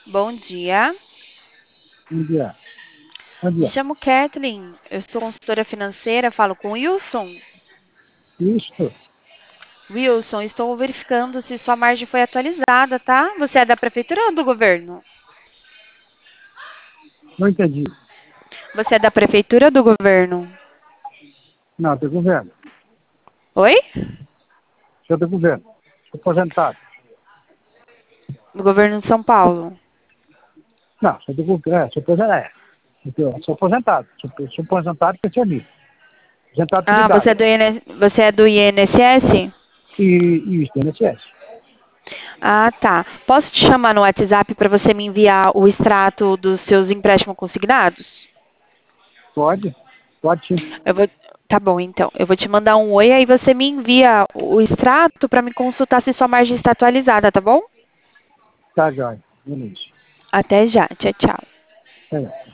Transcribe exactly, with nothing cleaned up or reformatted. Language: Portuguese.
Bom dia. Bom dia. Bom Me dia. chamo Kathleen. Eu sou consultora financeira. Falo com o Wilson. Isto, Wilson, estou verificando se sua margem foi atualizada, tá? Você é da prefeitura ou do governo? não entendi. Você é da prefeitura ou do governo? Não, do governo. Oi? Sou do governo. Sou aposentado. Do governo de São Paulo. Não, sou do governo. É, sou aposentado. É. Sou sou aposentado. Sou, sou aposentado pensionista. Aposentado por Ah, você idade. é do I N S, você é do I N S S? E, e isso, I N S S. Ah, tá. Posso te chamar no WhatsApp para você me enviar o extrato dos seus empréstimos consignados? Pode? Pode sim. Eu vou. Tá bom, então. Eu vou te mandar um oi, aí você me envia o extrato para me consultar se sua margem está atualizada, tá bom? Tá, Jóia. Beleza. Até já. Tchau, tchau. É.